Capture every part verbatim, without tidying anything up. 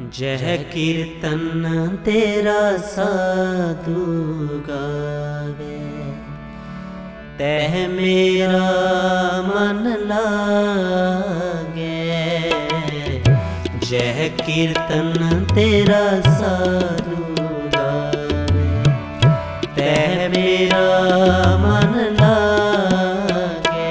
जह कीर्तन तेरा साधु गावे, तह मेरा मन लागे। जह कीर्तन तेरा साधु गावे, तह मेरा मन लागे।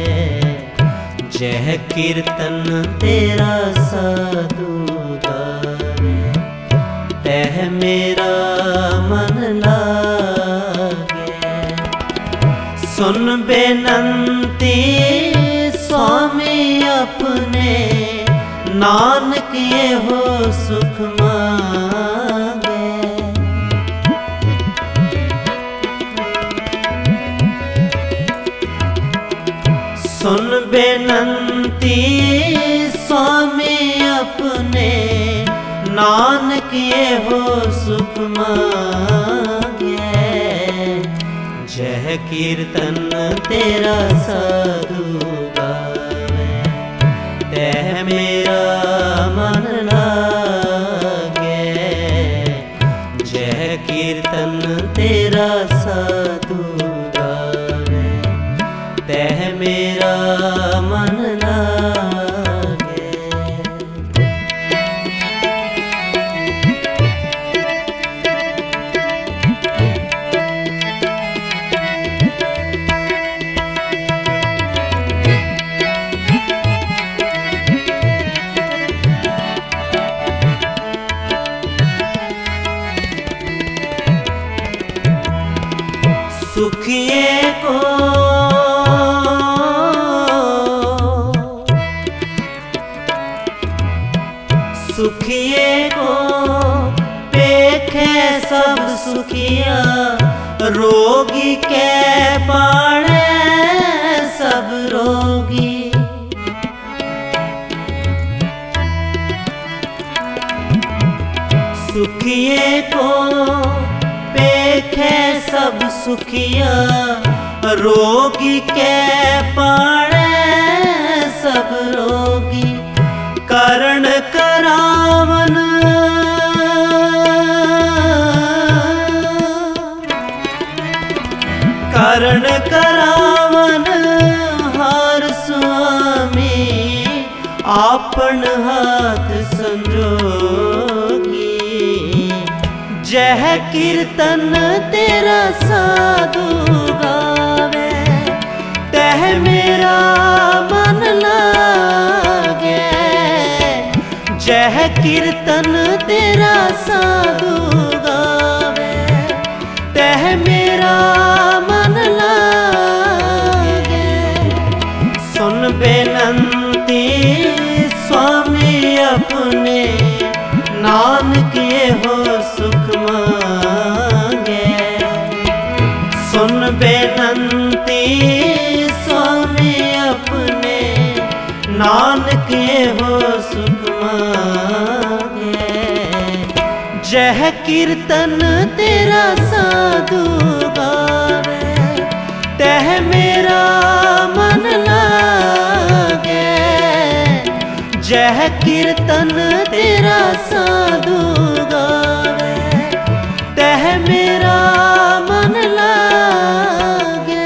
जह कीर्तन तेरा साधु तह मेरा मन लागे। सुन बेनंती स्वामी अपने, नानक ये हो सुख मांगे। सुन बेनंती स्वामी अपने, नानक ये हो सुख मांगे। जह कीर्तन तेरा साधु गावे, तह मेरा मन लागे। जह कीर्तन तेरा साधु गावे, तह मेरा मन लागे। सुखिए को सुखिए को पेखे सब सुखिया, रोगी के पाणे सब रोगी। सुखिए को पेखे सब सुखिया, रोगी के पाणे सब रोगी। करण करावन करण करावन हर स्वामी, आपन हाथ संजोगी। जह कीर्तन तेरा साधु गावे, तह मेरा मन लागे। जह कीर्तन तेरा साधु गावे, तह मेरा मन लागे। सुन बेनंती स्वामी अपने, नानक ये हो सुख मांगे। सुन बेनंती स्वामी अपने, नानक ये हो सुख मांगे। जह कीर्तन तेरा साधु गावे, तह मेरा मन लागे। जह कीर्तन तेरा साधु गावे, तह मेरा मन लागे।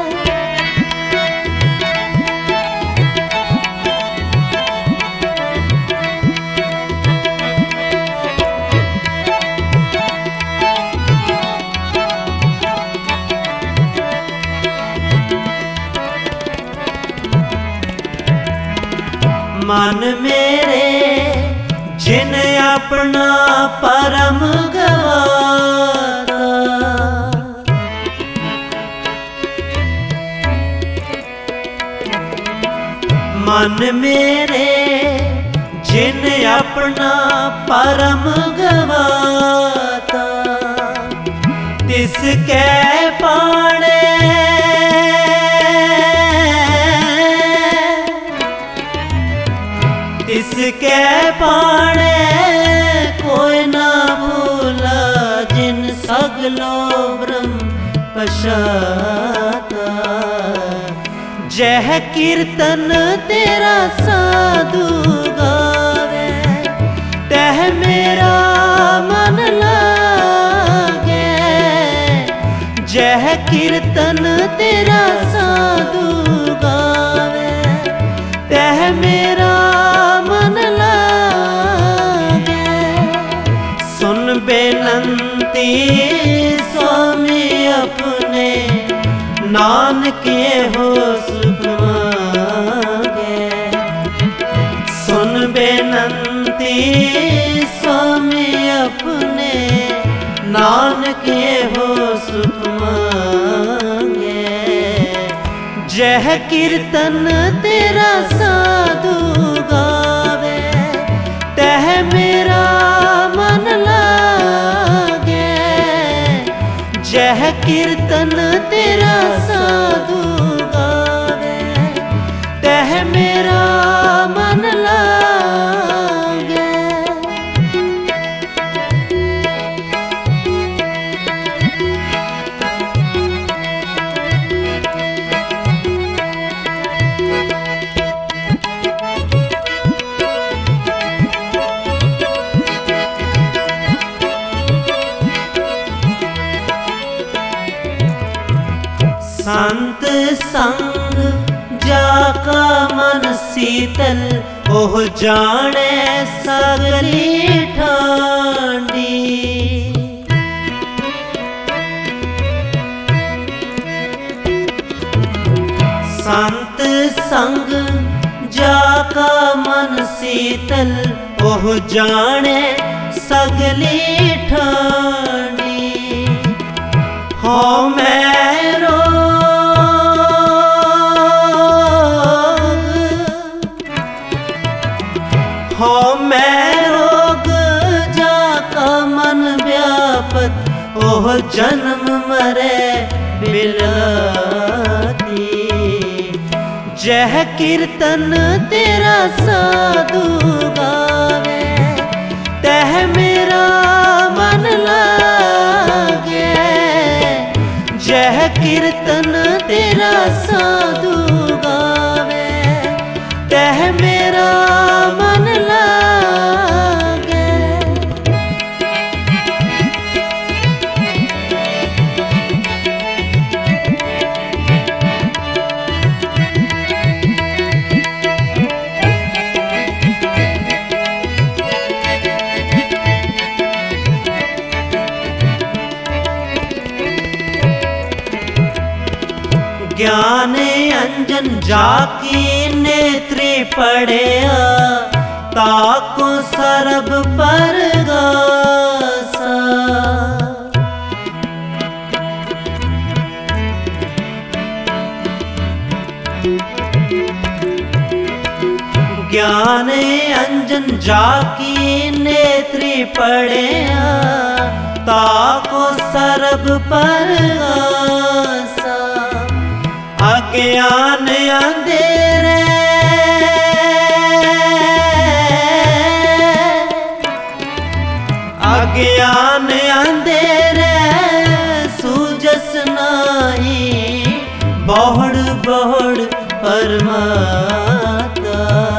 मन मेरे जिन अपना परम गवारा, मन मेरे जिन अपना परम गवाता। तिसके पाणे तिसके पाणे कोई ना भूला, जिन सगलो ब्रह्म पशाता। जह कीर्तन तेरा साधु गावे, तह कीर्तन तेरा साधु गावे, तह मेरा मन लागे। सुन बेनंती स्वामी अपने, नानक हो सुख मांगे। सुन बेनंती स्वामी अपने, नानक हो सुख मांगे। जह कीर्तन तेरा साधु गावे, तह मेरा मन लागे। जह कीर्तन तेरा साधु गावे, तह मेरा मन लागे। संत संग जाका मन शीतल, ओह जाने सगली ठांडी। संत संग जाका मन शीतल, ओह जाने सगली ठांडी। हो मेरो हो मैं रोग जाका मन व्यापत, ओह जन्म मरे बिलाती। जह कीर्तन तेरा साधु गावे, तह मेरा मन लागे। जह कीर्तन तेरा साधु गावे, तह मेरा मन लागे। ज्ञान अंजन जाकी नेत्री पढ़िया, ताको सरब परगासा। ज्ञान अंजन जाकी नेत्री पढ़िया, ताको सरब परगासा। अज्ञान अंधेरे अज्ञान अंधेरे, सूझस नाही बहुड़ बहुड़ परमाता।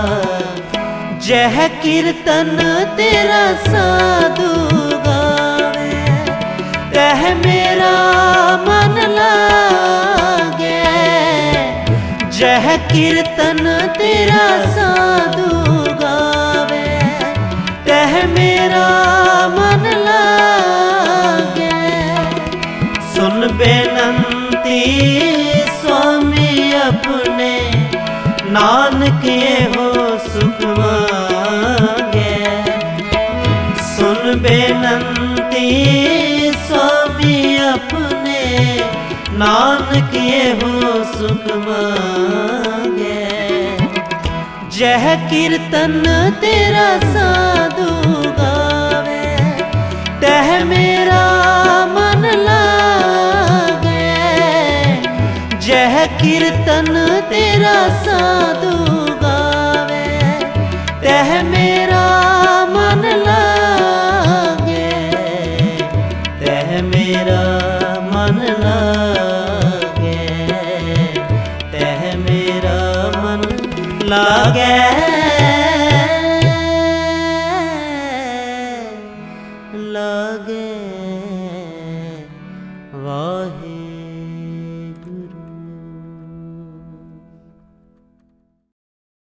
जह कीर्तन तेरा साधु गावे, तह मेरा मन लागे। जह कीर्तन तेरा साधु गावे, तह मेरा मन लागे। सुन बेनंती स्वामी अपने, नानक हो सुख मांगे। सुन बेनंती स्वामी अपने, नानक हो सुख मांगे। जह कीर्तन तेरा साधु गावे, तह मेरा मन लागे। जह कीर्तन तेरा साधु गावे, तह मेरा मन लागे। तह मेरा मन लागे, तह मेरा मन लागे लागे।